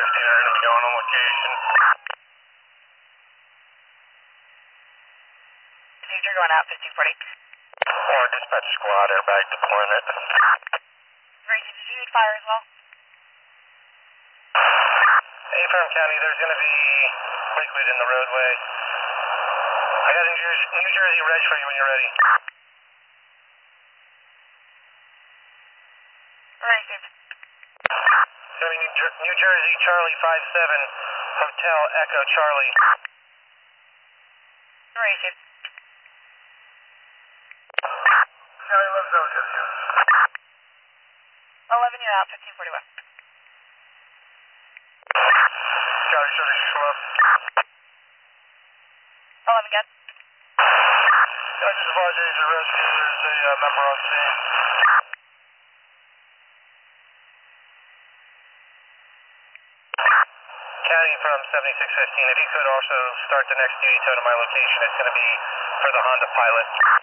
are going to be going on location. Procedure going out 1540. Or dispatch squad, airbag deployment. Gracie, did you need fire as well? Affirm County, there's going to be liquid in the roadway. I got a New Jersey reg for you when you're ready. Gracie. It's going to be New Jersey, Charlie 57, Hotel Echo Charlie. Gracie. County 11 0, yes, yes. 11, you're out 1541. Charlie, show the slow. 11 again. I just advise there's a rescue, there's a member on scene. County from 7615, if you could also start the next duty tone to my location, it's going to be for the Honda Pilot.